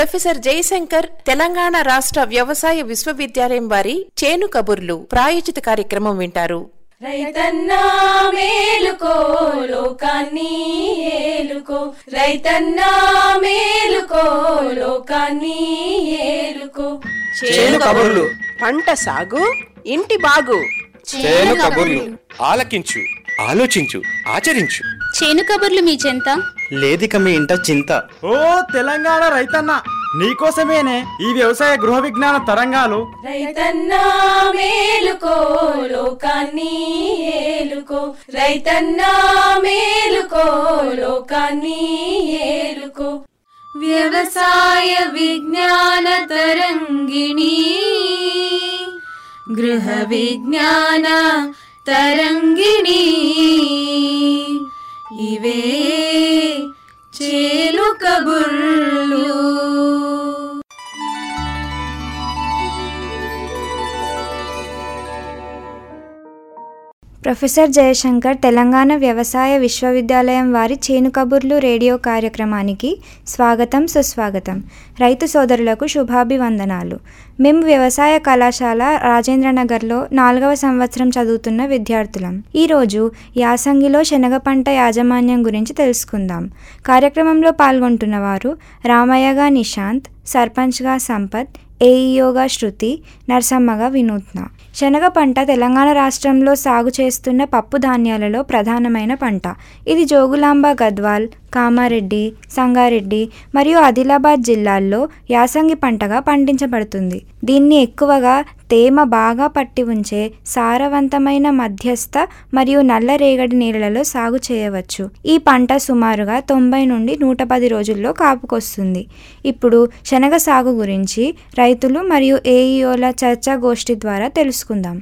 Professor Jayashankar Telangana రాష్ట్ర వ్యవసాయ విశ్వవిద్యాలయం వారి చేను కబుర్లు ప్రాయోజిత కార్యక్రమం వింటారు. రైతన్నా మేలుకో లోకాన్ని ఏలుకో, రైతన్నా మేలుకో లోకాన్ని ఏలుకో. చేను కబుర్లు, పంట సాగు ఇంటి బాగు. చేను కబుర్లు ఆలకించు, ఆలోచించు, ఆచరించు. చేను కబుర్లు మీ చెంత లేదిక మీ ఇంట చింత. ఓ తెలంగాణ రైతన్న, నీకోసమేనే ఈ వ్యవసాయ గృహ విజ్ఞాన తరంగాలు. రైతన్నా మేలుకో లోకాన్ని ఏలుకో, రైతన్నా మేలుకో లోకాన్ని ఏలుకో. వ్యవసాయ విజ్ఞాన తరంగిణి, గృహ విజ్ఞాన తరంగిణి, ఇవే చేను కబుర్లు. ప్రొఫెసర్ జయశంకర్ తెలంగాణ వ్యవసాయ విశ్వవిద్యాలయం వారి చేను కబుర్లు రేడియో కార్యక్రమానికి స్వాగతం, సుస్వాగతం. రైతు సోదరులకు శుభాభివందనాలు. మేము వ్యవసాయ కళాశాల రాజేంద్రనగర్లో 4వ సంవత్సరం చదువుతున్న విద్యార్థులం. ఈరోజు యాసంగిలో శనగ పంట యాజమాన్యం గురించి తెలుసుకుందాం. కార్యక్రమంలో పాల్గొంటున్న వారు రామయ్యగా నిశాంత్, సర్పంచ్గా సంపత్, ఏఈఓగా శృతి, నర్సమ్మగా వినూత్న. శనగ పంట తెలంగాణ రాష్ట్రంలో సాగు చేస్తున్న పప్పు ధాన్యాలలో ప్రధానమైన పంట. ఇది జోగులాంబ, గద్వాల్, కామారెడ్డి, సంగారెడ్డి మరియు ఆదిలాబాద్ జిల్లాల్లో యాసంగి పంటగా పండించబడుతుంది. దీన్ని ఎక్కువగా తేమ బాగా పట్టి ఉంచే సారవంతమైన మధ్యస్థ మరియు నల్లరేగడి నేలలలో సాగు చేయవచ్చు. ఈ పంట సుమారుగా 90 నుండి 110 రోజుల్లో కాపుకొస్తుంది. ఇప్పుడు శనగ సాగు గురించి రైతులు మరియు ఏఈఓల చర్చా గోష్ఠి ద్వారా తెలుసుకుందాం.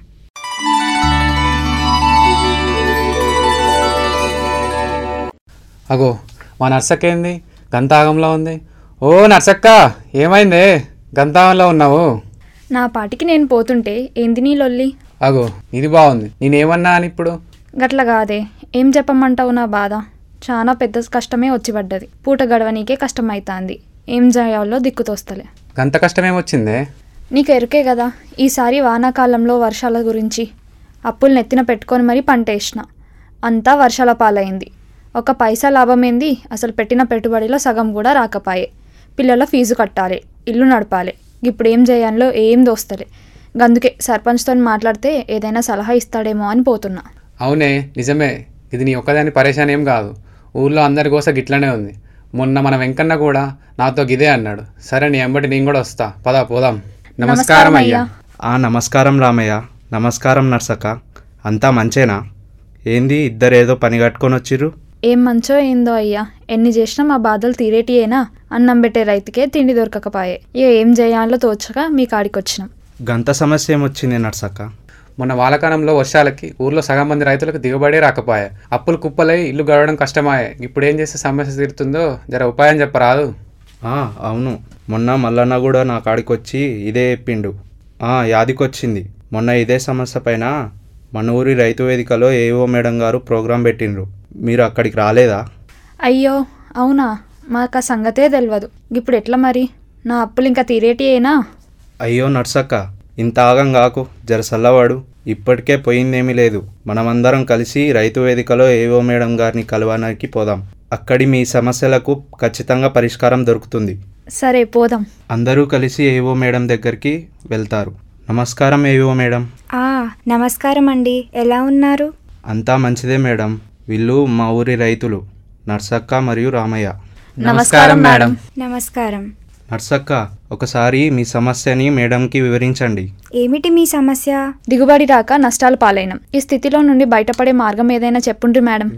అగో మా నర్సక్కేంది గంతాగంలో ఉంది? ఓ నర్సక్క, ఏమైందే గంతాగంలో ఉన్నావు? నా పాటికి నేను పోతుంటే ఏంది నీ లొల్లి? అగో ఇది బాగుంది, నేనేమన్నా అని ఇప్పుడు? గట్ల కాదే, ఏం చెప్పమంటావు నా బాధ? చాలా పెద్ద కష్టమే వచ్చి పడ్డది. పూట గడవనీకే కష్టమైతాంది. ఏం చేయాలో దిక్కుతోస్తలే. గంత కష్టమేమొచ్చిందే? నీకు ఎరుకే కదా, ఈసారి వానాకాలంలో వర్షాల గురించి అప్పులు నెత్తిన పెట్టుకొని మరీ పంట వేసిన. అంతా వర్షాల పాలైంది. ఒక పైసా లాభమేంది? అసలు పెట్టిన పెట్టుబడిలో సగం కూడా రాకపాయే. పిల్లల ఫీజు కట్టాలి, ఇల్లు నడపాలి. ఇప్పుడు ఏం చేయాలో ఏం దోస్తలే. అందుకే సర్పంచ్తో మాట్లాడితే ఏదైనా సలహా ఇస్తాడేమో అని పోతున్నా. అవునే, నిజమే. ఇది నీ ఒక్కదాని పరేషాన్ ఏం కాదు, ఊర్లో అందరి కోసం గిట్లనే ఉంది. మొన్న మన వెంకన్న కూడా నాతో గిదే అన్నాడు. సరే నీ ఎంబటి నేను కూడా వస్తా, పదా పోదాం. నమస్కారం అయ్యా. నమస్కారం రామయ్య. నమస్కారం నర్సక్క. అంతా మంచేనా? ఏంది ఇద్దరేదో పని కట్టుకొని వచ్చిర్రు? ఏం మంచో ఏందో అయ్యా, ఎన్ని చేసినా మా బాధలు తీరేటియేనా? అన్నం పెట్టే రైతుకే తిండి దొరకకపాయే. ఏం చేయాలో తోచక మీ కాడికొచ్చినాం. గంత సమస్య ఏమొచ్చింది నర్సక్క? మొన్న వానాకాలంలో వర్షాలకి ఊర్లో సగం మంది రైతులకు దిగుబడే రాకపాయే. అప్పులు కుప్పలై ఇల్లు గడవడం కష్టమాయే. ఇప్పుడు ఏం చేస్తే సమస్య తీరుతుందో జర ఉపాయం చెప్పరాదు? అవును, మొన్న మల్లన్న కూడా నా కాడికొచ్చి ఇదే చెప్పిండు. యాదికొచ్చింది. మొన్న ఇదే సమస్య పైన మన ఊరి రైతు వేదికలో ఏవో మేడం గారు ప్రోగ్రాం పెట్టిండ్రు. మీరు అక్కడికి రాలేదా? అయ్యో అవునా, మాకు ఆ సంగతే తెలియదు. ఇప్పుడు ఎట్లా మరి? నా అప్పులు ఇంకా తీరేటియేనా? అయ్యో నర్సక్క, ఇంత ఆగం కాకు, జర సల్లవాడు. ఇప్పటికే పోయిందేమీ లేదు. మనమందరం కలిసి రైతు వేదికలో ఏవో మేడం గారిని కలవడానికి పోదాం. అక్కడి మీ సమస్యలకు ఖచ్చితంగా పరిష్కారం దొరుకుతుంది. సరే పోదాం. అందరూ కలిసి ఏవో మేడం దగ్గరికి వెళ్తారు. నమస్కారం ఏవో మేడం. నమస్కారం అండి, ఎలా ఉన్నారు? అంతా మంచిదే మేడం. వీళ్ళు మా ఊరి రైతులు నర్సక్క మరియు రామయ్య. నమస్కారం మేడం. నమస్కారం. నర్సక్క, ఒకసారి మీ సమస్యని మేడంకి వివరించండి. ఏమిటి మీ సమస్య? దిగుబడి రాక నష్టాలు పాలైనాం. ఈ స్థితిలో నుండి బయటపడే మార్గం ఏదైనా చెప్పుండ్రి మేడం.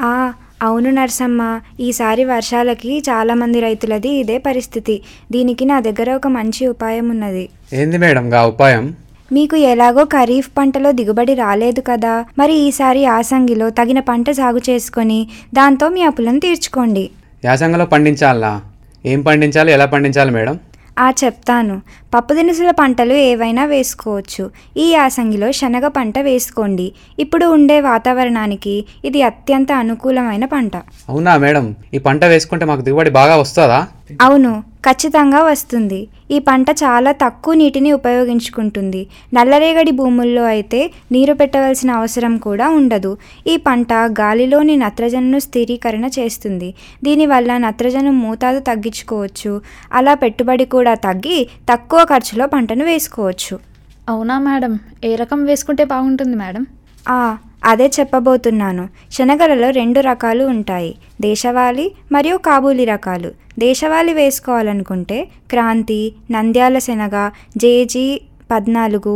అవును నర్సమ్మ, ఈసారి వర్షాలకి చాలామంది రైతులది ఇదే పరిస్థితి. దీనికి నా దగ్గర ఒక మంచి ఉపాయం ఉన్నది. ఏంది మేడం గా ఉపాయం? మీకు ఎలాగో ఖరీఫ్ పంటలో దిగుబడి రాలేదు కదా, మరి ఈసారి యాసంగిలో తగిన పంట సాగు చేసుకొని దాంతో మీ అప్పులను తీర్చుకోండి. యాసంగిలో పండించాలా? ఏం పండించాలి, ఎలా పండించాలి మేడం? చెప్తాను. పప్పు దినుసుల పంటలు ఏవైనా వేసుకోవచ్చు. ఈ యాసంగిలో శనగ పంట వేసుకోండి. ఇప్పుడు ఉండే వాతావరణానికి ఇది అత్యంత అనుకూలమైన పంట. అవునా మేడం, ఈ పంట వేసుకుంటే మాకు దిగుబడి బాగా వస్తుందా? అవును, ఖచ్చితంగా వస్తుంది. ఈ పంట చాలా తక్కువ నీటిని ఉపయోగించుకుంటుంది. నల్లరేగడి భూముల్లో అయితే నీరు పెట్టవలసిన అవసరం కూడా ఉండదు. ఈ పంట గాలిలోని నత్రజనిను స్థిరీకరణ చేస్తుంది. దీనివల్ల నత్రజని మోతాదు తగ్గించుకోవచ్చు. అలా పెట్టుబడి కూడా తగ్గి తక్కువ ఖర్చులో పంటను వేసుకోవచ్చు. అవునా మేడం, ఏ రకం వేసుకుంటే బాగుంటుంది మేడం? అదే చెప్పబోతున్నాను. శనగలలో 2 రకాలు ఉంటాయి, దేశవాళీ మరియు కాబూలీ రకాలు. దేశవాళీ వేసుకోవాలనుకుంటే క్రాంతి, నంద్యాల శనగ, JG14,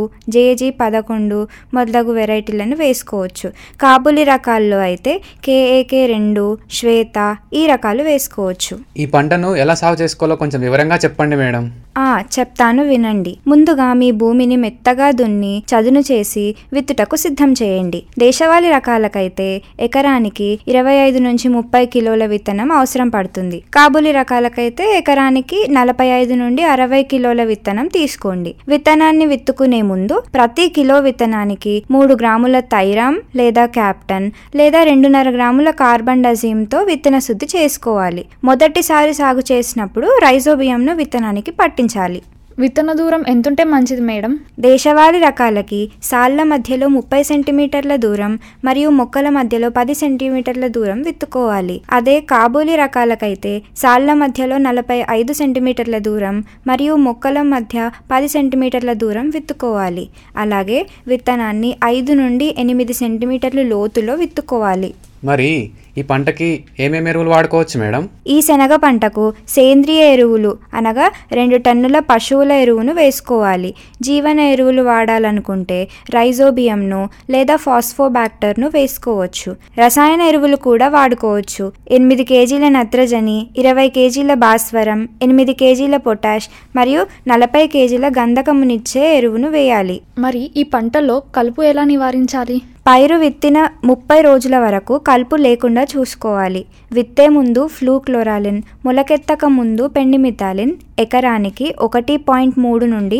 JG11 మొదలగు వెరైటీలను వేసుకోవచ్చు. కాబూలీ రకాల్లో అయితే KAK2, శ్వేత ఈ రకాలు వేసుకోవచ్చు. ఈ పంటను ఎలా సాగు చేసుకోవాలో కొంచెం వివరంగా చెప్పండి మేడం. చెప్తాను వినండి. ముందుగా మీ భూమిని మెత్తగా దున్ని చదును చేసి విత్తుటకు సిద్ధం చేయండి. దేశవాళీ రకాలకైతే ఎకరానికి 25 నుంచి 30 కిలోల విత్తనం అవసరం పడుతుంది. కాబూలీ రకాలకైతే ఎకరానికి 45 నుండి 60 కిలోల విత్తనం తీసుకోండి. విత్తనాన్ని విత్తుకునే ముందు ప్రతి కిలో విత్తనానికి 3 గ్రాముల థైరామ్ లేదా క్యాప్టన్ లేదా 2.5 గ్రాముల కార్బన్ డజీమ్తో విత్తన శుద్ధి చేసుకోవాలి. మొదటిసారి సాగు చేసినప్పుడు రైజోబియంను విత్తనానికి పట్టించాలి. విత్తన దూరం ఎంతుంటే మంచిది మేడం? దేశవాళీ రకాలకి సాళ్ల మధ్యలో 30 సెంటీమీటర్ల దూరం మరియు మొక్కల మధ్యలో 10 సెంటీమీటర్ల దూరం విత్తుకోవాలి. అదే కాబూలీ రకాలకైతే సాళ్ల మధ్యలో 45 సెంటీమీటర్ల దూరం మరియు మొక్కల మధ్య 10 సెంటీమీటర్ల దూరం విత్తుకోవాలి. అలాగే విత్తనాన్ని 5 నుండి 8 సెంటీమీటర్ల లోతులో విత్తుకోవాలి. మరి ఈ పంటకి ఏమేమి ఎరువులు వాడుకోవచ్చు మేడం? ఈ శనగ పంటకు సేంద్రియ ఎరువులు అనగా 2 టన్నుల పశువుల ఎరువును వేసుకోవాలి. జీవన ఎరువులు వాడాలనుకుంటే రైజోబియంను లేదా ఫాస్ఫోబాక్టర్ను వేసుకోవచ్చు. రసాయన ఎరువులు కూడా వాడుకోవచ్చు. 8 కేజీల నత్రజని, 20 కేజీల భాస్వరం, 8 కేజీల పొటాష్ మరియు 40 కేజీల గంధకమునిచ్చే ఎరువును వేయాలి. మరి ఈ పంటలో కలుపు ఎలా నివారించాలి? పైరు విత్తిన 30 రోజుల వరకు కలుపు లేకుండా చూసుకోవాలి. విత్తే ముందు ఫ్లూక్లోరాలిన్, మొలకెత్తక ముందు పెండిమిథాలిన్ ఎకరానికి 1.3 నుండి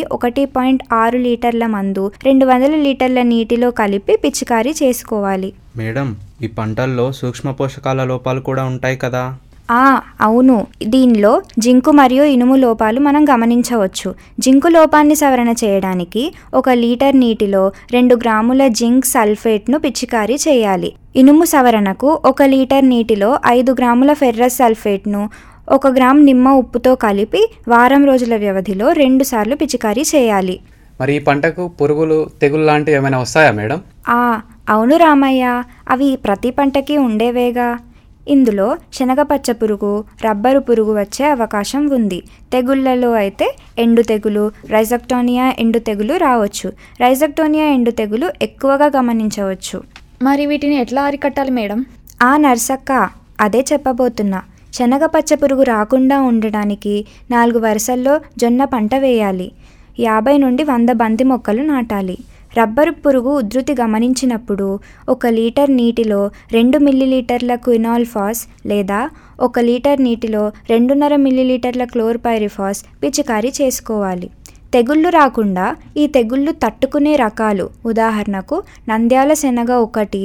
1.6 లీటర్ల మందు 200 లీటర్ల నీటిలో కలిపి పిచికారీ చేసుకోవాలి. మేడం, ఈ పంటల్లో సూక్ష్మ పోషకాల లోపాలు కూడా ఉంటాయి కదా? అవును, దీనిలో జింకు మరియు ఇనుము లోపాలు మనం గమనించవచ్చు. జింకు లోపాన్ని సవరణ చేయడానికి 1 లీటర్ నీటిలో 2 గ్రాముల జింక్ సల్ఫేట్ను పిచికారీ చేయాలి. ఇనుము సవరణకు 1 లీటర్ నీటిలో 5 గ్రాముల ఫెర్రస్ సల్ఫేట్ను 1 గ్రామ్ నిమ్మ ఉప్పుతో కలిపి వారం రోజుల వ్యవధిలో 2 సార్లు పిచికారీ చేయాలి. మరి ఈ పంటకు పురుగులు, తెగులు లాంటివి ఏమైనా వస్తాయా మేడం? అవును రామయ్య, అవి ప్రతి పంటకి ఉండేవేగా. ఇందులో శనగపచ్చ పురుగు, రబ్బరు పురుగు వచ్చే అవకాశం ఉంది. తెగుళ్లలో అయితే ఎండు తెగులు, రైజోక్టోనియా ఎండు తెగులు రావచ్చు. రైజోక్టోనియా ఎండు తెగులు ఎక్కువగా గమనించవచ్చు. మరి వీటిని ఎట్లా అరికట్టాలి మేడం? నర్సక్క, అదే చెప్పబోతున్నా. శనగపచ్చ పురుగు రాకుండా ఉండడానికి 4 వరుసల్లో జొన్న పంట వేయాలి. 50 నుండి 100 బంతి మొక్కలు నాటాలి. రబ్బరు పురుగు ఉధృతి గమనించినప్పుడు 1 లీటర్ నీటిలో 2 మిల్లీలీటర్ల క్వినాల్ఫాస్ లేదా 1 లీటర్ నీటిలో 2.5 మిల్లీలీటర్ల క్లోర్పైరిఫాస్ పిచికారీ చేసుకోవాలి. తెగుళ్ళు రాకుండా ఈ తెగుళ్ళు తట్టుకునే రకాలు, ఉదాహరణకు నంద్యాల శనగ 1,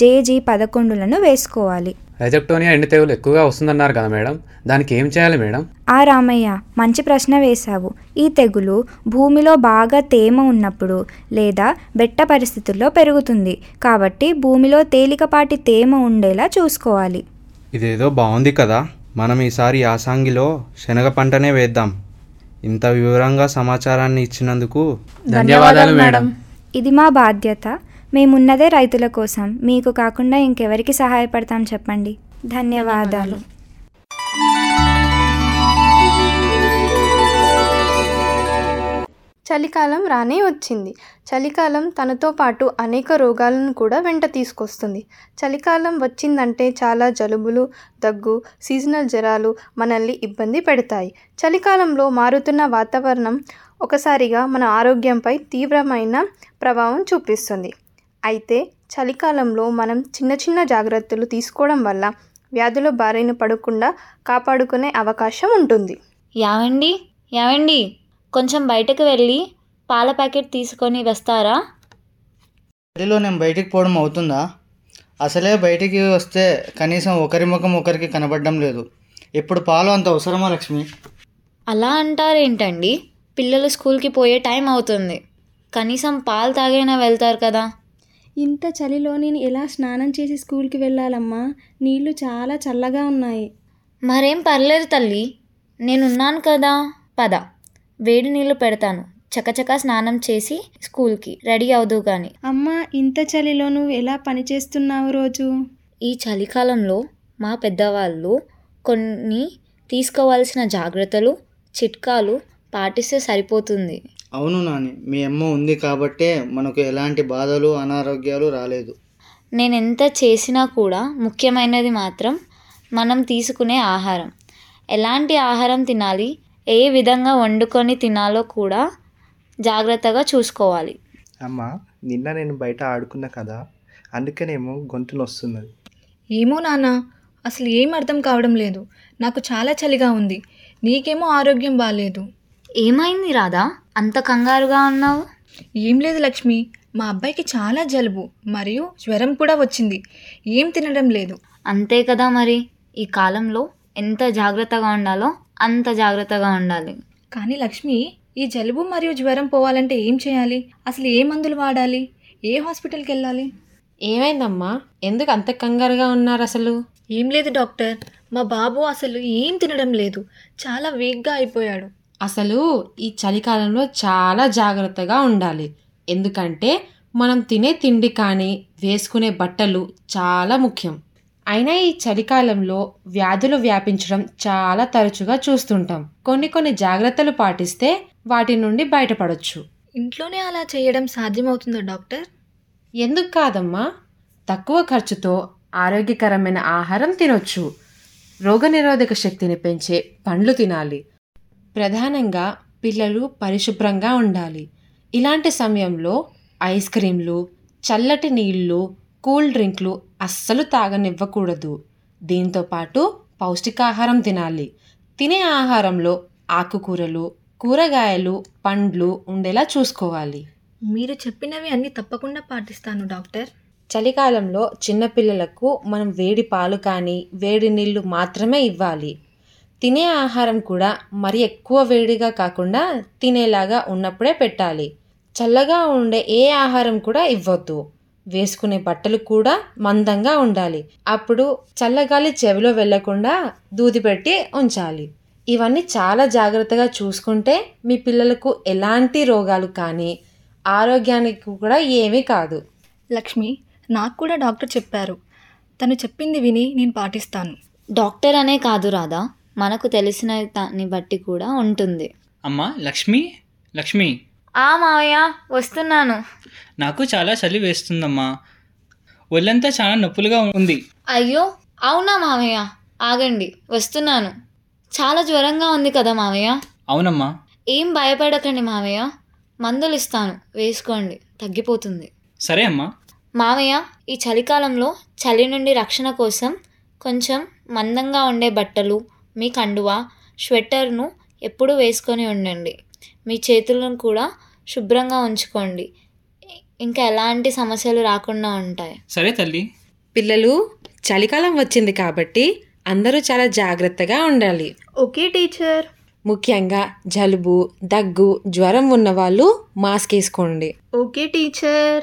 JG11లను వేసుకోవాలి. రైజోక్టోనియా ఎండు తెగులు ఎక్కువగా వస్తుందన్నారు కదా మేడం, దానికి ఏం చేయాలి మేడం? రామయ్య, మంచి ప్రశ్న వేశావు. ఈ తెగులు భూమిలో బాగా తేమ ఉన్నప్పుడు లేదా బెట్ట పరిస్థితుల్లో పెరుగుతుంది. కాబట్టి భూమిలో తేలికపాటి తేమ ఉండేలా చూసుకోవాలి. ఇదేదో బాగుంది కదా. మనం ఈసారి యాసంగిలో శనగ పంటనే వేద్దాం. ఇంత వివరంగా సమాచారాన్ని ఇచ్చినందుకు ధన్యవాదాలు మేడం. ఇది మా బాధ్యత. మేమున్నదే రైతుల కోసం. మీకు కాకుండా ఇంకెవరికి సహాయపడతాం చెప్పండి. ధన్యవాదాలు. చలికాలం రానే వచ్చింది. చలికాలం తనతో పాటు అనేక రోగాలను కూడా వెంట తీసుకొస్తుంది. చలికాలం వచ్చిందంటే చాలా జలుబులు, దగ్గు, సీజనల్ జ్వరాలు మనల్ని ఇబ్బంది పెడతాయి. చలికాలంలో మారుతున్న వాతావరణం ఒకసారిగా మన ఆరోగ్యంపై తీవ్రమైన ప్రభావం చూపిస్తుంది. అయితే చలికాలంలో మనం చిన్న చిన్న జాగ్రత్తలు తీసుకోవడం వల్ల వ్యాధుల బారిన పడకుండా కాపాడుకునే అవకాశం ఉంటుంది. యావండి కొంచెం బయటకు వెళ్ళి పాల ప్యాకెట్ తీసుకొని వస్తారా? చలిలో నేను బయటికి పోవడం అవుతుందా? అసలే బయటికి వస్తే కనీసం ఒకరి ముఖం ఒకరికి కనబడడం లేదు. ఇప్పుడు పాలు అంత అవసరమా లక్ష్మి? అలా అంటారేంటండి? పిల్లలు స్కూల్కి పోయే టైం అవుతుంది, కనీసం పాలు తాగైనా వెళ్తారు కదా. ఇంత చలిలో నేను ఎలా స్నానం చేసి స్కూల్కి వెళ్ళాలమ్మా? నీళ్లు చాలా చల్లగా ఉన్నాయి. మరేం పర్లేదు తల్లి, నేనున్నాను కదా. పద, వేడి నీళ్ళు పెడతాను, చకచకా స్నానం చేసి స్కూల్కి రెడీ అవుదు కానీ. అమ్మా, ఇంత చలిలో నువ్వు ఎలా పనిచేస్తున్నావు రోజు? ఈ చలికాలంలో మా పెద్దవాళ్ళు కొన్ని తీసుకోవాల్సిన జాగ్రత్తలు, చిట్కాలు పాటిస్తే సరిపోతుంది. అవును నాని, మీ అమ్మ ఉంది కాబట్టే మనకు ఎలాంటి బాధలు అనారోగ్యాలు రాలేదు. నేనెంత చేసినా కూడా ముఖ్యమైనది మాత్రం మనం తీసుకునే ఆహారం. ఎలాంటి ఆహారం తినాలి, ఏ విధంగా వండుకొని తినాలో కూడా జాగ్రత్తగా చూసుకోవాలి. అమ్మ, నిన్న నేను బయట ఆడుకున్నా కదా, అందుకనేమో గొంతు నొస్తున్నది. ఏమో నాన్న, అసలు ఏం అర్థం కావడం లేదు. నాకు చాలా చలిగా ఉంది, నీకేమో ఆరోగ్యం బాగాలేదు. ఏమైంది రాధా, అంత కంగారుగా ఉన్నావు? ఏం లేదు లక్ష్మి, మా అబ్బాయికి చాలా జలుబు మరియు జ్వరం కూడా వచ్చింది. ఏం తినడం లేదు. అంతే కదా మరి, ఈ కాలంలో ఎంత జాగ్రత్తగా ఉండాలో అంత జాగ్రత్తగా ఉండాలి. కానీ లక్ష్మి, ఈ జలుబు మరియు జ్వరం పోవాలంటే ఏం చేయాలి? అసలు ఏ మందులు వాడాలి? ఏ హాస్పిటల్కి వెళ్ళాలి? ఏమైందమ్మా, ఎందుకు అంత కంగారుగా ఉన్నారు అసలు? ఏం లేదు డాక్టర్, మా బాబు అసలు ఏం తినడం లేదు, చాలా వీక్గా అయిపోయాడు. అసలు ఈ చలికాలంలో చాలా జాగ్రత్తగా ఉండాలి. ఎందుకంటే మనం తినే తిండి కానీ వేసుకునే బట్టలు చాలా ముఖ్యం. అయినా ఈ చలికాలంలో వ్యాధులు వ్యాపించడం చాలా తరచుగా చూస్తుంటాం. కొన్ని జాగ్రత్తలు పాటిస్తే వాటి నుండి బయటపడొచ్చు. ఇంట్లోనే అలా చేయడం సాధ్యమవుతుందా డాక్టర్? ఎందుకు కాదమ్మా, తక్కువ ఖర్చుతో ఆరోగ్యకరమైన ఆహారం తినొచ్చు. రోగనిరోధక శక్తిని పెంచే పండ్లు తినాలి. ప్రధానంగా పిల్లలు పరిశుభ్రంగా ఉండాలి. ఇలాంటి సమయంలో ఐస్ క్రీంలు, చల్లటి నీళ్ళు, కూల్ డ్రింక్లు అస్సలు తాగనివ్వకూడదు. దీంతోపాటు పౌష్టికాహారం తినాలి. తినే ఆహారంలో ఆకుకూరలు, కూరగాయలు, పండ్లు ఉండేలా చూసుకోవాలి. మీరు చెప్పినవి అన్నీ తప్పకుండా పాటిస్తాను డాక్టర్. చలికాలంలో చిన్నపిల్లలకు మనం వేడి పాలు కానీ వేడి నీళ్ళు మాత్రమే ఇవ్వాలి. తినే ఆహారం కూడా మరి ఎక్కువ వేడిగా కాకుండా తినేలాగా ఉన్నప్పుడే పెట్టాలి. చల్లగా ఉండే ఏ ఆహారం కూడా ఇవ్వద్దు. వేసుకునే బట్టలు కూడా మందంగా ఉండాలి. అప్పుడు చల్లగాలి చెవిలో వెళ్లకుండా దూది పెట్టి ఉంచాలి. ఇవన్నీ చాలా జాగ్రత్తగా చూసుకుంటే మీ పిల్లలకు ఎలాంటి రోగాలు కానీ ఆరోగ్యానికి కూడా ఏమీ కాదు. లక్ష్మి, నాకు కూడా డాక్టర్ చెప్పారు. తను చెప్పింది విని నేను పాటిస్తాను. డాక్టర్ అనే కాదు రాదా, మనకు తెలిసిన దాన్ని బట్టి కూడా ఉంటుంది. అమ్మా లక్ష్మి, లక్ష్మి. ఆ మావయ్య, వస్తున్నాను. నాకు చాలా చలి వేస్తుందమ్మా, ఒళ్ళంతా చాలా నొప్పులుగా ఉంది. అయ్యో అవునా మావయ్య, ఆగండి వస్తున్నాను. చాలా జ్వరంగా ఉంది కదా మావయ్య? అవునమ్మా. ఏం భయపడకండి మావయ్య, మందులు ఇస్తాను, వేసుకోండి, తగ్గిపోతుంది. సరే అమ్మా. మావయ్య, ఈ చలికాలంలో చలి నుండి రక్షణ కోసం కొంచెం మందంగా ఉండే బట్టలు, మీ కండువా, స్వెటర్ను ఎప్పుడూ వేసుకొని ఉండండి. మీ చేతులను కూడా శుభ్రంగా ఉంచుకోండి, ఇంకా ఎలాంటి సమస్యలు రాకుండా ఉంటాయి. సరే తల్లి. పిల్లలు, చలికాలం వచ్చింది కాబట్టి అందరూ చాలా జాగ్రత్తగా ఉండాలి. Okay teacher. ముఖ్యంగా జలుబు, దగ్గు, జ్వరం ఉన్న వాళ్ళు మాస్క్ వేసుకోండి. Okay teacher.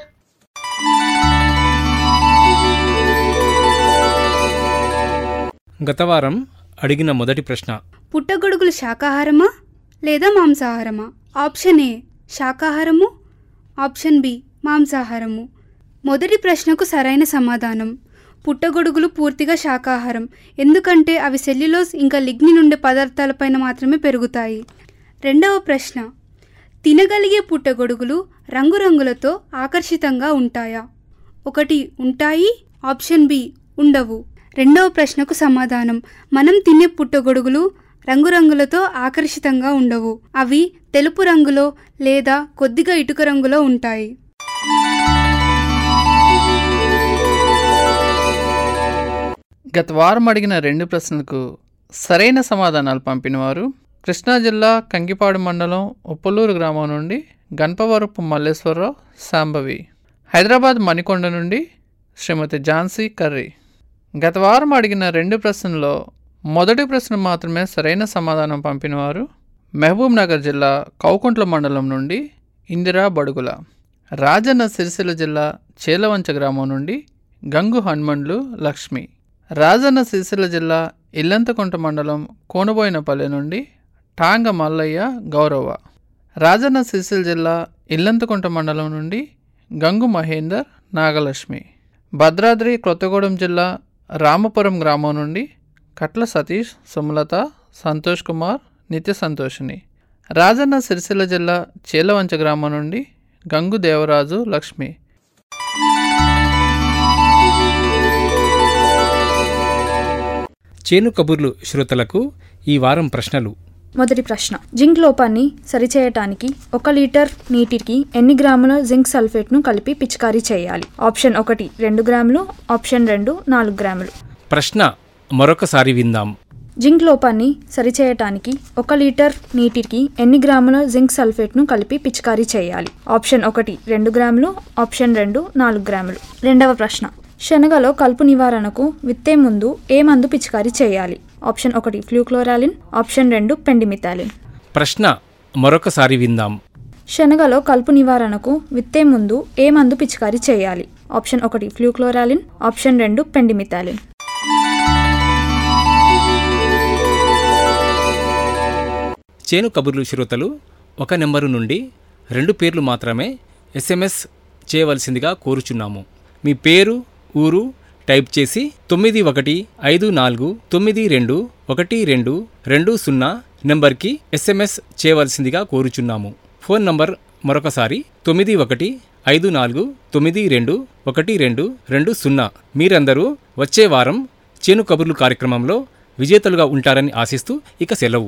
గత వారం అడిగిన మొదటి ప్రశ్న, పుట్టగొడుగులు శాకాహారమా లేదా మాంసాహారమా? ఆప్షన్ ఏ శాకాహారము, ఆప్షన్ బి మాంసాహారము. మొదటి ప్రశ్నకు సరైన సమాధానం పుట్టగొడుగులు పూర్తిగా శాకాహారం, ఎందుకంటే అవి సెల్యులోజ్ ఇంకా లిగ్నిన్ ఉండే పదార్థాలపైన మాత్రమే పెరుగుతాయి. రెండవ ప్రశ్న, తినగలిగే పుట్టగొడుగులు రంగురంగులతో ఆకర్షితంగా ఉంటాయా? ఒకటి ఉంటాయి, ఆప్షన్ బి ఉండవు. రెండవ ప్రశ్నకు సమాధానం మనం తినే పుట్టగొడుగులు రంగురంగులతో ఆకర్షితంగా ఉండవు, అవి తెలుపు రంగులో లేదా కొద్దిగా ఇటుక రంగులో ఉంటాయి. గత వారం అడిగిన 2 ప్రశ్నలకు సరైన సమాధానాలు పంపినవారు కృష్ణా జిల్లా కంకిపాడు మండలం ఉప్పలూరు గ్రామం నుండి గణపవరపు మల్లేశ్వరరావు శాంభవి, హైదరాబాద్ మణికొండ నుండి శ్రీమతి ఝాన్సీ కర్రీ. గత వారం అడిగిన 2 ప్రశ్నల్లో మొదటి ప్రశ్న మాత్రమే సరైన సమాధానం పంపినవారు మహబూబ్ నగర్ జిల్లా కౌకుంట్ల మండలం నుండి ఇందిరా బడుగుల. రాజన్న సిరిసిల్ల జిల్లా చేలవంచ గ్రామం నుండి గంగు హనుమండ్లు లక్ష్మి. రాజన్న సిరిసిల్ల జిల్లా ఇల్లంతకుంట మండలం కోనబోయినపల్లె నుండి టాంగ మల్లయ్య గౌరవ. రాజన్న సిరిసిల్ల జిల్లా ఇల్లంతకుంట మండలం నుండి గంగు మహేందర్ నాగలక్ష్మి. భద్రాద్రి కొత్తగూడెం జిల్లా రామపురం గ్రామం నుండి కట్ల సతీష్ సుమలత సంతోష్ కుమార్ నిత్య సంతోషిని. రాజన్న సిరిసిల్ల జిల్లా చేలవంచ గ్రామం నుండి గంగు దేవరాజు లక్ష్మి. చేను కబుర్లు శ్రోతలకు ఈ వారం ప్రశ్నలు. మొదటి ప్రశ్న, జింక్ లోపాన్ని సరిచేయటానికి 1 లీటర్ నీటికి ఎన్ని గ్రాముల జింక్ సల్ఫేట్ను కలిపి పిచికారీ చేయాలి? ఆప్షన్ 1 2 గ్రాములు, ఆప్షన్ 2 4 గ్రాములు. ప్రశ్న మరొకసారి విందాం. జింక్ లోపాన్ని సరిచేయటానికి 1 లీటర్ నీటికి ఎన్ని గ్రాముల జింక్ సల్ఫేట్ను కలిపి పిచికారీ చేయాలి? ఆప్షన్ 1 2 గ్రాములు, ఆప్షన్ 2 4 గ్రాములు. రెండవ ప్రశ్న, శనగలో కలుపు నివారణకు విత్తే ముందు ఏ మందు పిచికారీ చేయాలి? Option 1 fluchloralin, option 2 pendimethalin. ప్రశ్న మరొకసారి విందాం. శనగలో కలుపు నివారణకు విత్తే ముందు ఏ మందు పిచికారీ చేయాలి? Option 1 fluchloralin, option 2 pendimethalin. చేను కబుర్లు శ్రోతలు 1 నెంబరు నుండి 2 పేర్లు మాత్రమే SMS చేయవలసిందిగా కోరుచున్నాము. మీ పేరు, ఊరు టైప్ చేసి 9154921220 నెంబర్కి SMS చేయవలసిందిగా కోరుచున్నాము. ఫోన్ నంబర్ మరొకసారి 9154921220. మీరందరూ వచ్చే వారం చేను కబుర్లు కార్యక్రమంలో విజేతలుగా ఉంటారని ఆశిస్తూ ఇక సెలవు.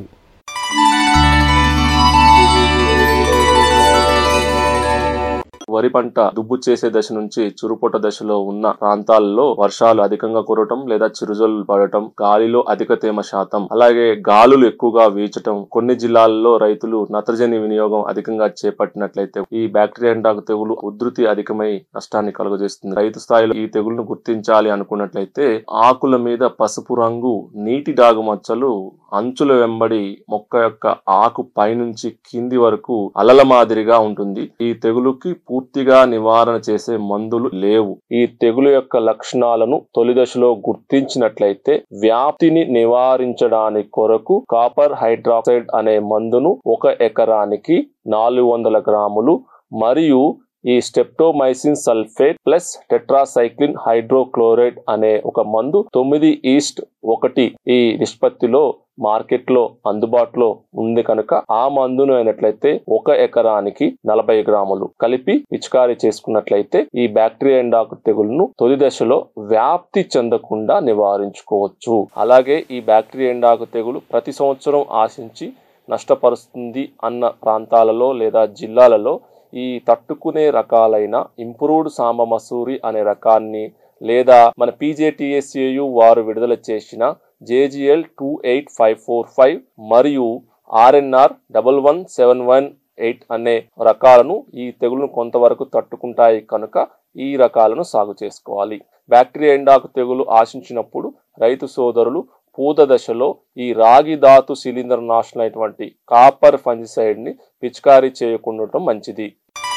వరి పంట దుబ్బు చేసే దశ నుంచి చురుపొట దశలో ఉన్న ప్రాంతాల్లో వర్షాలు అధికంగా కురవటం లేదా చిరుజల్లు పడటం, గాలిలో అధిక తేమ శాతం, అలాగే గాలులు ఎక్కువగా వీచటం, కొన్ని జిల్లాల్లో రైతులు నత్రజని వినియోగం అధికంగా చేపట్టినట్లయితే ఈ బ్యాక్టీరియా ఎండాకు తెగులు ఉధృతి అధికమై నష్టాన్ని కలుగజేస్తుంది. రైతు స్థాయిలో ఈ తెగులును గుర్తించాలి అనుకున్నట్లయితే ఆకుల మీద పసుపు రంగు నీటి డాగు మచ్చలు అంచుల వెంబడి మొక్క యొక్క ఆకు పైనుంచి కింది వరకు అలల మాదిరిగా ఉంటుంది. ఈ తెగులుకి పూర్తిగా నివారణ చేసే మందులు లేవు. ఈ తెగులు యొక్క లక్షణాలను తొలి దశలో గుర్తించినట్లయితే వ్యాప్తిని నివారించడానికి కొరకు కాపర్ హైడ్రాక్సైడ్ అనే మందును 1 ఎకరానికి 400 గ్రాములు మరియు ఈ streptomycin sulphate plus tetracycline hydrochloride అనే ఒక మందు 9:1 ఈ నిష్పత్తిలో మార్కెట్లో అందుబాటులో ఉంది కనుక ఆ మందును అయినట్లయితే 1 ఎకరానికి 40 గ్రాములు కలిపి పిచికారీ చేసుకున్నట్లయితే ఈ బ్యాక్టీరియా ఎండాకు తెగులును తొలి దశలో వ్యాప్తి చెందకుండా నివారించుకోవచ్చు. అలాగే ఈ బ్యాక్టీరియా ఎండాకు తెగులు ప్రతి సంవత్సరం ఆశించి నష్టపరుస్తుంది అన్న ప్రాంతాలలో లేదా జిల్లాలలో ఈ తట్టుకునే రకాలైన ఇంప్రూవ్డ్ సాంబ మసూరి అనే రకాన్ని లేదా మన PJTSAU వారు విడుదల చేసిన JGL 28545 మరియు RNR 11718 అనే రకాలను ఈ తెగులును కొంతవరకు తట్టుకుంటాయి కనుక ఈ రకాలను సాగు చేసుకోవాలి. బ్యాక్టీరియా ఎండాకు తెగులు ఆశించినప్పుడు రైతు సోదరులు పూత దశలో ఈ రాగి ధాతు శిలీంద్ర నాశనం అయినటువంటి కాపర్ ఫంజిసైడ్ ని పిచికారీ చేయకుండా మంచిది.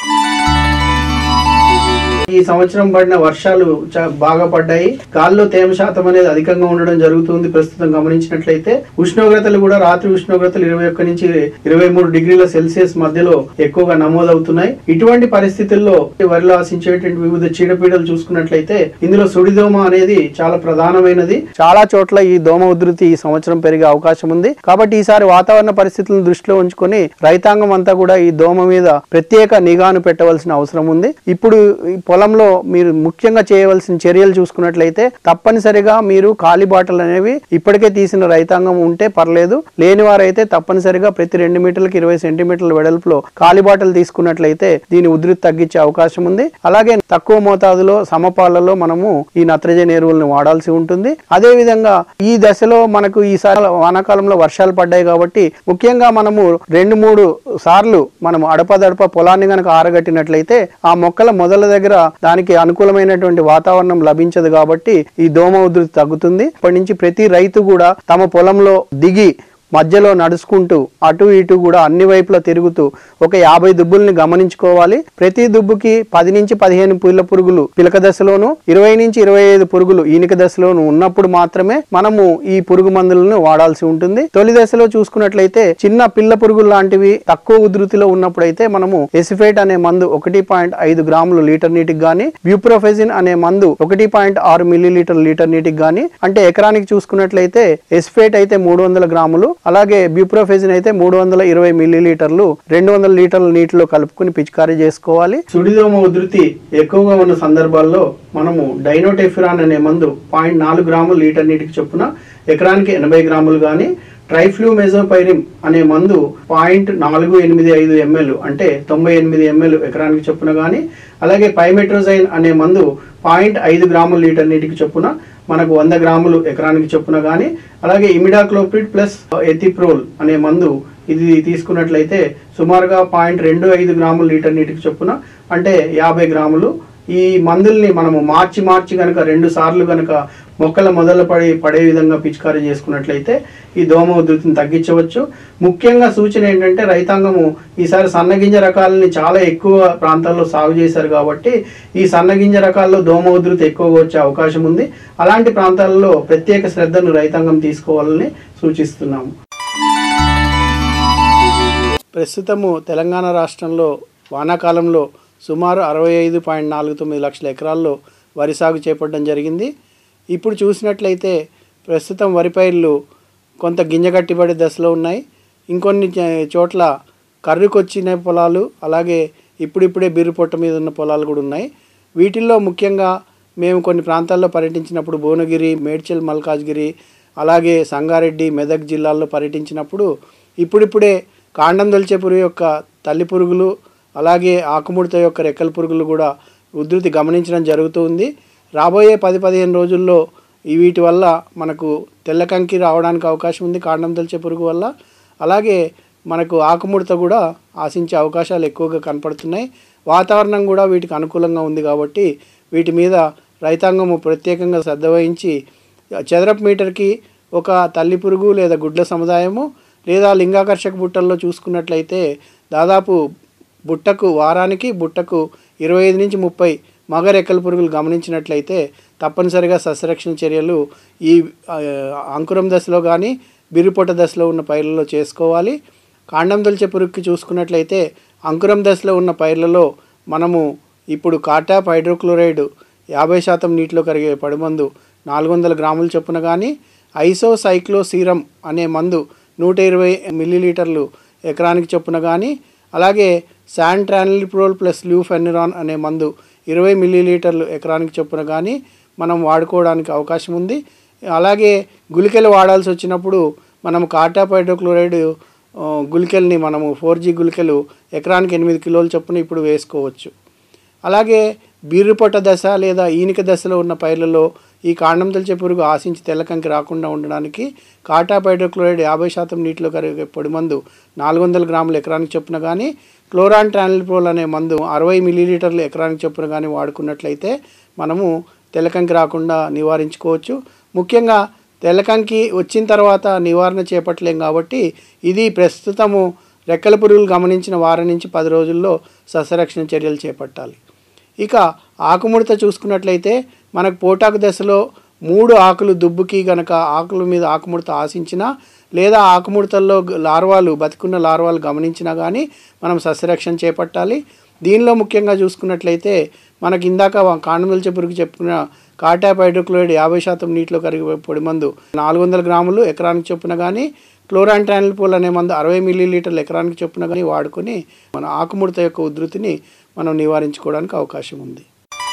ఈ సంవత్సరం పడిన వర్షాలు బాగా పడ్డాయి. గాల్లో తేమ శాతం అనేది అధికంగా ఉండడం జరుగుతుంది. ప్రస్తుతం గమనించినట్లయితే ఉష్ణోగ్రతలు కూడా రాత్రి ఉష్ణోగ్రతలు 21 నుంచి 23 డిగ్రీల సెల్సియస్ మధ్యలో ఎక్కువగా నమోదవుతున్నాయి. ఇటువంటి పరిస్థితుల్లో వరిలో ఆశించేటువంటి వివిధ చీడపీడలు చూసుకున్నట్లయితే ఇందులో సుడిదోమ అనేది చాలా ప్రధానమైనది. చాలా చోట్ల ఈ దోమ ఉధృతి ఈ సంవత్సరం పెరిగే అవకాశం ఉంది. కాబట్టి ఈసారి వాతావరణ పరిస్థితులను దృష్టిలో ఉంచుకొని రైతాంగం అంతా కూడా ఈ దోమ మీద ప్రత్యేక నిఘాను పెట్టవలసిన అవసరం ఉంది. ఇప్పుడు పొలంలో మీరు ముఖ్యంగా చేయవలసిన చర్యలు చూసుకున్నట్లయితే తప్పనిసరిగా మీరు ఖాళీ బాటలు అనేవి ఇప్పటికే తీసిన రైతాంగం ఉంటే పర్లేదు, లేని వారైతే తప్పనిసరిగా ప్రతి 2 మీటర్లకు 20 సెంటీమీటర్ల వెడల్పులో ఖాళీ బాటలు తీసుకున్నట్లయితే దీని ఉధృతి తగ్గించే అవకాశం ఉంది. అలాగే తక్కువ మోతాదులో సమపాలలో మనము ఈ నత్రజని ఎరువులను వాడాల్సి ఉంటుంది. అదే విధంగా ఈ దశలో మనకు ఈసారి వానాకాలంలో వర్షాలు పడ్డాయి కాబట్టి ముఖ్యంగా మనము 2-3 సార్లు మనము అడపదడప పొలాన్ని గనక ఆరగట్టినట్లయితే ఆ మొక్కల మొదల దగ్గర దానికి అనుకూలమైనటువంటి వాతావరణం లభించదు కాబట్టి ఈ దోమ ఉధృతి తగ్గుతుంది. ఇప్పటి నుంచి ప్రతి రైతు కూడా తమ పొలంలో దిగి మధ్యలో నడుచుకుంటూ అటు ఇటు కూడా అన్ని వైపులా తిరుగుతూ ఒక 50 దుబ్బుల్ని గమనించుకోవాలి. ప్రతి దుబ్బుకి 10 నుంచి 15 పిల్ల పురుగులు పిలక దశలోను 20 నుంచి 25 పురుగులు ఈనిక దశలోను ఉన్నప్పుడు మాత్రమే మనము ఈ పురుగు మందులను వాడాల్సి ఉంటుంది. తొలి దశలో చూసుకున్నట్లయితే చిన్న పిల్ల పురుగులు లాంటివి తక్కువ ఉధృతిలో ఉన్నప్పుడైతే మనము ఎసిఫేట్ అనే మందు 1.5 గ్రాములు లీటర్ నీటికి గాని, బ్యూప్రోఫెజిన్ అనే మందు 1.6 మిల్లీలీటర్ లీటర్ నీటికి గాని, అంటే ఎకరానికి చూసుకున్నట్లయితే ఎసిఫేట్ అయితే 300 గ్రాములు, అలాగే బ్యూప్రోఫెజిన్ అయితే 320 మిల్లీలీటర్లు 200 లీటర్ల నీటిలో కలుపుకుని పిచికారీ చేసుకోవాలి. సుడిదోమ ఉధృతి ఎక్కువగా ఉన్న సందర్భాల్లో మనము డైనోటెఫిరాన్ అనే మందు 0.4 గ్రాములు లీటర్ నీటికి చొప్పున ఎకరానికి 80 గ్రాములు గాని, ట్రైఫ్లూమెజోపైరిమ్ అనే మందు 0.485 ml అంటే 98 ml ఎకరానికి చొప్పున గాని, అలాగే పైమెట్రోజైన్ అనే మందు 0.5 గ్రాముల లీటర్ నీటికి చొప్పున మనకు 100 గ్రాములు ఎకరానికి చొప్పున కానీ, అలాగే ఇమిడాక్లోప్రిడ్ ప్లస్ ఎథిప్రోల్ అనే మందు ఇది తీసుకున్నట్లయితే సుమారుగా 0.25 గ్రాములు లీటర్ నీటికి చొప్పున అంటే 50 గ్రాములు. ఈ మందుల్ని మనము మార్చి కనుక 2 సార్లు కనుక మొక్కల మొదలు పడే విధంగా పిచికారీ చేసుకున్నట్లయితే ఈ దోమ ఉధృతిని తగ్గించవచ్చు. ముఖ్యంగా సూచన ఏంటంటే రైతాంగము ఈసారి సన్నగింజ రకాలని చాలా ఎక్కువ ప్రాంతాల్లో సాగు చేశారు కాబట్టి ఈ సన్నగింజ రకాల్లో దోమ ఉధృతి ఎక్కువగా వచ్చే అవకాశం ఉంది. అలాంటి ప్రాంతాల్లో ప్రత్యేక శ్రద్ధను రైతాంగం తీసుకోవాలని సూచిస్తున్నాము. ప్రస్తుతము తెలంగాణ రాష్ట్రంలో వానాకాలంలో సుమారు 65.49 లక్షల ఎకరాల్లో వరి సాగు చేపట్టడం జరిగింది. ఇప్పుడు చూసినట్లయితే ప్రస్తుతం వరి పైర్లు కొంత గింజ కట్టిబడే దశలో ఉన్నాయి. ఇంకొన్ని చోట్ల కర్రుకొచ్చిన పొలాలు, అలాగే ఇప్పుడిప్పుడే బిర్రు పొట్ట మీద ఉన్న పొలాలు కూడా ఉన్నాయి. వీటిల్లో ముఖ్యంగా మేము కొన్ని ప్రాంతాల్లో పర్యటించినప్పుడు భువనగిరి, మేడ్చల్ మల్కాజ్గిరి, అలాగే సంగారెడ్డి, మెదక్ జిల్లాల్లో పర్యటించినప్పుడు ఇప్పుడిప్పుడే కాండం దొలిచే పురుగు యొక్క తల్లి పురుగులు, అలాగే ఆకుముడత యొక్క రెక్కల పురుగులు కూడా ఉధృతి గమనించడం జరుగుతుంది. రాబోయే 10-15 రోజుల్లో వీటి వల్ల మనకు తెల్లకంకి రావడానికి అవకాశం ఉంది కాండం దొలిచే పురుగు వల్ల. అలాగే మనకు ఆకుముడత కూడా ఆశించే అవకాశాలు ఎక్కువగా కనపడుతున్నాయి. వాతావరణం కూడా వీటికి అనుకూలంగా ఉంది కాబట్టి వీటి మీద రైతాంగము ప్రత్యేకంగా శ్రద్ధ వహించి చదరపు మీటర్కి ఒక తల్లి పురుగు లేదా గుడ్ల సముదాయము లేదా లింగాకర్షక బుట్టల్లో చూసుకున్నట్లయితే దాదాపు వారానికి బుట్టకు 25 నుంచి 30 మగ రెక్కల పురుగులు గమనించినట్లయితే తప్పనిసరిగా సస్యరక్షణ చర్యలు ఈ అంకురం దశలో కానీ బిర్రుపొట్ట దశలో ఉన్న పైర్లలో చేసుకోవాలి. కాండం దొలిచే పురుగుకి చూసుకున్నట్లయితే అంకురం దశలో ఉన్న పైర్లలో మనము ఇప్పుడు కాటాప్ హైడ్రోక్లోరైడ్ 50% నీటిలో కరిగే పడిమందు 400 గ్రాముల చొప్పున కానీ, ఐసోసైక్లోసీరం అనే మందు 120 మిల్లీలీటర్లు ఎకరానికి చొప్పున కానీ, అలాగే శాంట్రానిలిప్రోల్ ప్లస్ ల్యూఫెనిరాన్ అనే మందు 20 మిల్లీలీటర్లు ఎకరానికి చొప్పున కానీ మనం వాడుకోవడానికి అవకాశం ఉంది. అలాగే గుళికలు వాడాల్సి వచ్చినప్పుడు మనం కాటాప్ హైడ్రోక్లోరైడ్ గుళికల్ని మనము 4G గుళికలు ఎకరానికి 8 కిలోల చొప్పున ఇప్పుడు వేసుకోవచ్చు. అలాగే బిర్రుపొట్ట దశ లేదా ఈనిక దశలో ఉన్న పైర్లలో ఈ కాండం తొలిచే పురుగు ఆశించి తెల్లకంకి రాకుండా ఉండడానికి కాటాప్ హైడ్రోక్లోరైడ్ 50% నీటిలో కరిగే పొడిమందు 400 గ్రాములు ఎకరానికి చొప్పున కానీ, క్లోరాన్ ట్రానిలిప్రోల్ అనే మందు 60 మిల్లీలీటర్లు ఎకరానికి చొప్పున కానీ వాడుకున్నట్లయితే మనము తెల్లకంకి రాకుండా నివారించుకోవచ్చు. ముఖ్యంగా తెల్లకంకి వచ్చిన తర్వాత నివారణ చేపట్టలేం కాబట్టి ఇది ప్రస్తుతము రెక్కల పురుగులు గమనించిన వారం నుంచి 10 రోజుల్లో సస్యరక్షణ చర్యలు చేపట్టాలి. ఇక ఆకుముడత చూసుకున్నట్లయితే మనకు పోటాకు దశలో 3 ఆకులు దుబ్బుకి గనక ఆకుల మీద ఆకుముడత ఆశించినా లేదా ఆకుముడతల్లో బతికున్న లార్వాలు గమనించినా కానీ మనం సస్యరక్షణ చేపట్టాలి. దీనిలో ముఖ్యంగా చూసుకున్నట్లయితే మనకి ఇందాక కాండం దొలిచే పురుగు చెప్పుకున్న కాటాప్ హైడ్రోక్లోరైడ్ 50% నీటిలో కరిగే పొడిమందు 400 గ్రాములు ఎకరానికి చొప్పున కానీ, క్లోరాన్ ట్రానిలిప్రోల్ అనే మందు 60 మిల్లీలీటర్లు ఎకరానికి చొప్పున కానీ వాడుకొని మన ఆకుముడత యొక్క ఉధృతిని మనం నివారించుకోవడానికి అవకాశం ఉంది.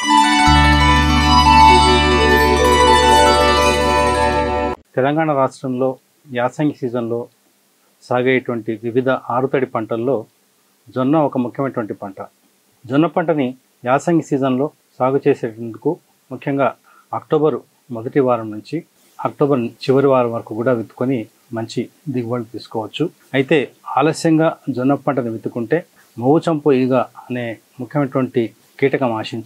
తెలంగాణ రాష్ట్రంలో యాసంగి సీజన్లో సాగేటువంటి వివిధ ఆరుతడి పంటల్లో జొన్న ఒక ముఖ్యమైనటువంటి పంట. జొన్న పంటని యాసంగి సీజన్లో సాగు చేసేందుకు ముఖ్యంగా అక్టోబర్ మొదటి వారం నుంచి అక్టోబర్ చివరి వారం వరకు కూడా విత్తుకొని మంచి దిగుబడి తీసుకోవచ్చు. అయితే ఆలస్యంగా జొన్న పంటను విత్తుకుంటే మోవుచంపు ఈగ అనే ముఖ్యమైనటువంటి కీటకం ఆశించి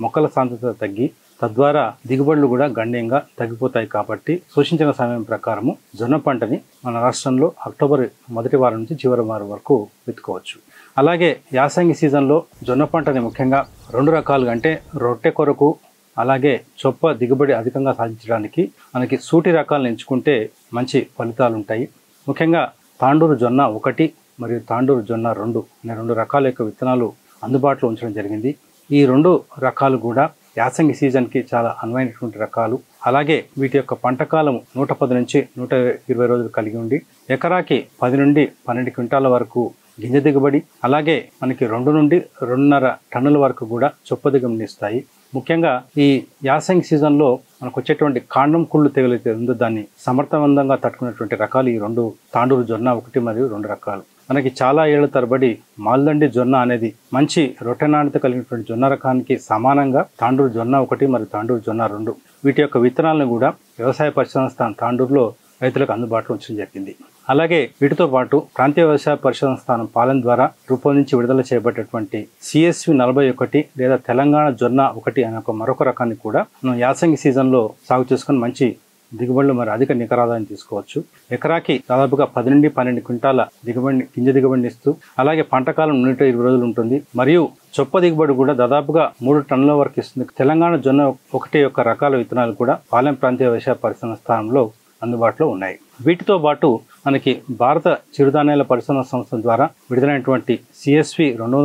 మొక్కల సాంద్రత తగ్గి తద్వారా దిగుబడులు కూడా గణనీయంగా తగ్గిపోతాయి. కాబట్టి సూచించిన సమయం ప్రకారము జొన్న పంటని మన రాష్ట్రంలో అక్టోబర్ మొదటి వారం నుంచి చివరి వారం వరకు విత్తుకోవచ్చు. అలాగే యాసంగి సీజన్లో జొన్న పంటని ముఖ్యంగా 2 రకాలుగా, అంటే రొట్టె కొరకు అలాగే చొప్ప దిగుబడి అధికంగా సాధించడానికి మనకి సూటి రకాలను ఎంచుకుంటే మంచి ఫలితాలు ఉంటాయి. ముఖ్యంగా తాండూరు జొన్న 1 మరియు తాండూరు జొన్న 2 అనే 2 రకాల యొక్క విత్తనాలు అందుబాటులో ఉంచడం జరిగింది. ఈ 2 రకాలు కూడా యాసంగి సీజన్కి చాలా అనువైనటువంటి రకాలు. అలాగే వీటి యొక్క పంట కాలం 110 నుంచి 120 రోజులు కలిగి ఉండి ఎకరాకి 10 నుండి 12 క్వింటాల వరకు గింజ దిగుబడి, అలాగే మనకి 2 నుండి 2.5 టన్నుల వరకు కూడా చొప్ప దిగుబడిని ఇస్తాయి. ముఖ్యంగా ఈ యాసంగి సీజన్లో మనకు వచ్చేటువంటి కాండం కుళ్ళు తెగులైతే ఉందో దాన్ని సమర్థవంతంగా తట్టుకునేటువంటి రకాలు ఈ 2 తాండూరు జొన్న 1 మరియు 2 రకాలు. మనకి చాలా ఏళ్ల తరబడి మాల్దండి జొన్న అనేది మంచి రొట్టె నాణ్యత కలిగినటువంటి జొన్న రకానికి సమానంగా తాండూరు జొన్న 1 మరియు తాండూరు జొన్న 2 వీటి యొక్క విత్తనాలను కూడా వ్యవసాయ పరిశోధన స్థానం తాండూరులో రైతులకు అందుబాటులో ఉంచడం జరిగింది. అలాగే వీటితో పాటు ప్రాంతీయ వ్యవసాయ పరిశోధన స్థానం పాలన ద్వారా రూపొందించి విడుదల చేయబడేటువంటి CSV 41 లేదా తెలంగాణ జొన్న 1 అనే మరొక రకాన్ని కూడా మనం యాసంగి సీజన్లో సాగు చేసుకుని మంచి దిగుబడులు మరి అధిక నికరాదాన్ని తీసుకోవచ్చు. ఎకరాకి దాదాపుగా 10 నుండి 12 క్వింటాల గింజ దిగుబడిని ఇస్తూ అలాగే పంట కాలం 120 రోజులు ఉంటుంది. మరియు చొప్ప దిగుబడి కూడా దాదాపుగా 3 టన్నుల వరకు ఇస్తుంది. తెలంగాణ జొన్న 1 యొక్క రకాల విత్తనాలు కూడా పాలెం ప్రాంతీయ వ్యవసాయ పరిశోధన స్థానంలో అందుబాటులో ఉన్నాయి. వీటితో పాటు మనకి భారత చిరుధాన్యాల పరిశోధన సంస్థ ద్వారా విడుదలైనటువంటి CSV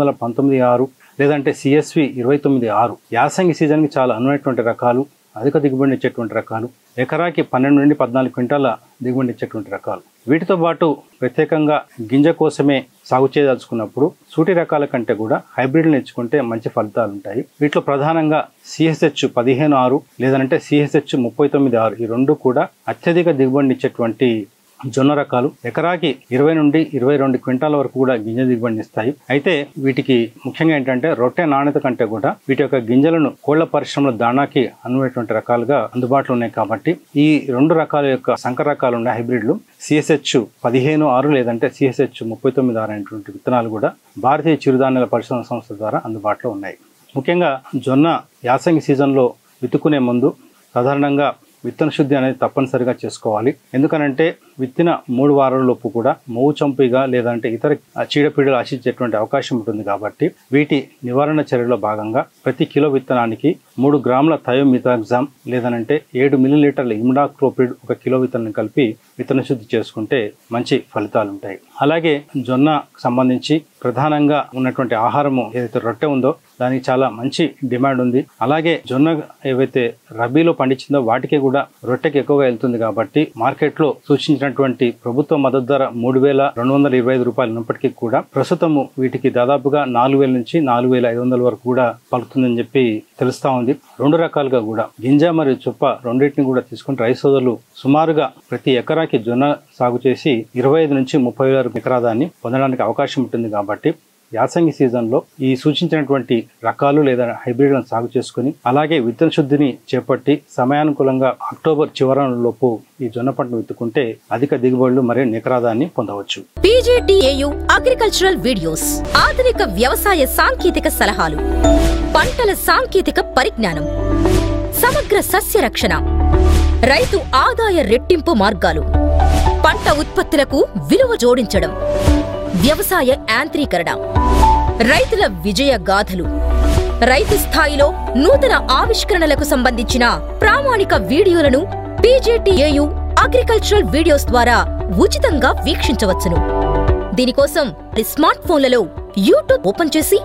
219-6 లేదంటే CSV 29-6 యాసంగి సీజన్కి చాలా అనువైనటువంటి రకాలు, అధిక దిగుబడిని ఇచ్చేటువంటి రకాలు, ఎకరాకి 12 నుండి 14 క్వింటాల దిగుబడిని ఇచ్చేటువంటి రకాలు. వీటితో పాటు ప్రత్యేకంగా గింజ కోసమే సాగు చేయదలుచుకున్నప్పుడు సూటి రకాల కంటే కూడా హైబ్రిడ్లను ఎంచుకుంటే మంచి ఫలితాలు ఉంటాయి. వీటిలో ప్రధానంగా CSH 15-6 లేదంటే CSH 39-6 ఈ 2 కూడా అత్యధిక దిగుబడిని ఇచ్చేటువంటి జొన్న రకాలు. ఎకరాకి 20 నుండి 22 క్వింటాల వరకు కూడా గింజ దిగుబడిని ఇస్తాయి. అయితే వీటికి ముఖ్యంగా ఏంటంటే రొట్టె నాణ్యత కంటే కూడా వీటి యొక్క గింజలను కోళ్ల పరిశ్రమల దాణాకి అనువైనటువంటి రకాలుగా అందుబాటులో ఉన్నాయి. కాబట్టి ఈ 2 రకాల యొక్క సంకర రకాలు ఉన్న హైబ్రిడ్లు CSH 15-6 లేదంటే CSH 39-6 అనేటువంటి విత్తనాలు కూడా భారతీయ చిరుధాన్యాల పరిశోధన సంస్థ ద్వారా అందుబాటులో ఉన్నాయి. ముఖ్యంగా జొన్న యాసంగి సీజన్లో విత్తుకునే ముందు సాధారణంగా విత్తన శుద్ధి అనేది తప్పనిసరిగా చేసుకోవాలి. ఎందుకనంటే విత్తిన 3 వారాల లోపు కూడా మోవు చంపిగా లేదంటే ఇతర చీడపీడలు ఆశించేటువంటి అవకాశం ఉంటుంది. కాబట్టి వీటి నివారణ చర్యలో భాగంగా ప్రతి కిలో విత్తనానికి 3 గ్రాముల థయోమిథాగ్జామ్ లేదనంటే 7 మిల్లీలీటర్ల ఇమిడాక్లోపిడ్ 1 కిలో విత్తనం కలిపి విత్తన శుద్ధి చేసుకుంటే మంచి ఫలితాలు ఉంటాయి. అలాగే జొన్న సంబంధించి ప్రధానంగా ఉన్నటువంటి ఆహారము ఏదైతే రొట్టె ఉందో దానికి చాలా మంచి డిమాండ్ ఉంది. అలాగే జొన్న ఏవైతే రబీలో పండించిందో వాటికి కూడా రొట్టెకి ఎక్కువగా వెళ్తుంది. కాబట్టి మార్కెట్లో సూచించినటువంటి ప్రభుత్వ మద్దతు ధర 3,225 రూపాయలు ఉన్నప్పటికీ కూడా ప్రస్తుతము వీటికి దాదాపుగా 4,000 నుంచి 4,500 వరకు కూడా పలుకుతుందని చెప్పి తెలుస్తా ఉంది. 2 రకాలుగా కూడా గింజ మరియు చొప్ప రెండింటిని కూడా తీసుకుని రైతు సోదరులు సుమారుగా ప్రతి ఎకరాకి జొన్న సాగు చేసి 25 నుంచి 30 వరకు నికరాదాన్ని పొందడానికి అవకాశం ఉంటుంది. కాబట్టి యాసంగి సీజన్లో ఈ సూచించినటువంటి రకాలు లేదా హైబ్రిడ్లను సాగు చేసుకుని అలాగే విత్తన శుద్ధిని చేపట్టి సమయానుకూలంగా అక్టోబర్ చివరలోపు ఈ జొన్న పంటను విత్తుకుంటే అధిక దిగుబడులు మరియు నికరాదాన్ని పొందవచ్చు. PGTAU అగ్రికల్చరల్ వీడియోస్, ఆధునిక వ్యవసాయ సాంకేతిక సలహాలు, పంటల సాంకేతిక పరిజ్ఞానం, సమగ్ర సస్య రక్షణ, రైతు ఆదాయ రెట్టింపు మార్గాలు, పంట ఉత్పత్తులకు విలువ జోడించడం, వ్యవసాయ యాంత్రీకరణ, రైతుల విజయ గాథలు, రైతు స్థాయిలో నూతన ఆవిష్కరణలకు సంబంధించిన ప్రామాణిక వీడియోలను PGTAU అగ్రికల్చరల్ వీడియోస్ ద్వారా ఉచితంగా వీక్షించవచ్చును. దీనికోసం స్మార్ట్ ఫోన్లలో యూట్యూబ్ ఓపెన్ చేసి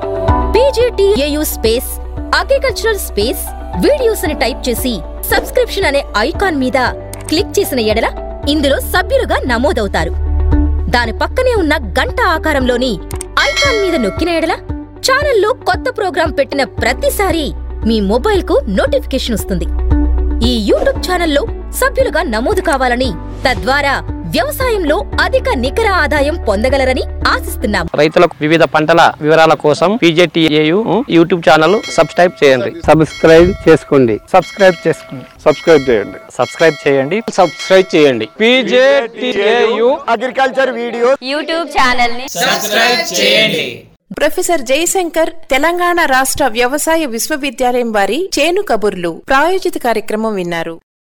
PGTAU space agricultural space videos అని టైప్ చేసి సబ్స్క్రిప్షన్ అనే ఐకాన్ మీద క్లిక్ చేసిన ఎడల ఇందులో సభ్యులుగా నమోదవుతారు. దాని పక్కనే ఉన్న గంట ఆకారంలోని ఐకాన్ మీద నొక్కిన ఎడల ఛానల్లో కొత్త ప్రోగ్రాం పెట్టిన ప్రతిసారి మీ మొబైల్కు నోటిఫికేషన్ వస్తుంది. ఈ యూట్యూబ్ ఛానల్లో సభ్యులుగా నమోదు కావాలని, తద్వారా వ్యవసాయంలో అధిక నికర ఆదాయం పొందగలరని ఆశిస్తున్నాం. రైతులకు వివిధ పంటల వివరాల కోసం PGTAU యూట్యూబ్ ఛానల్ సబ్స్క్రైబ్ చేయండి. సబ్స్క్రైబ్ చేయండి. PGTAU agriculture video YouTube channel ని సబ్స్క్రైబ్ చేయండి. ప్రొఫెసర్ జయశంకర్ తెలంగాణ రాష్ట్ర వ్యవసాయ విశ్వవిద్యాలయం వారి చేను కబుర్లు ప్రాయోజిత కార్యక్రమం విన్నారు.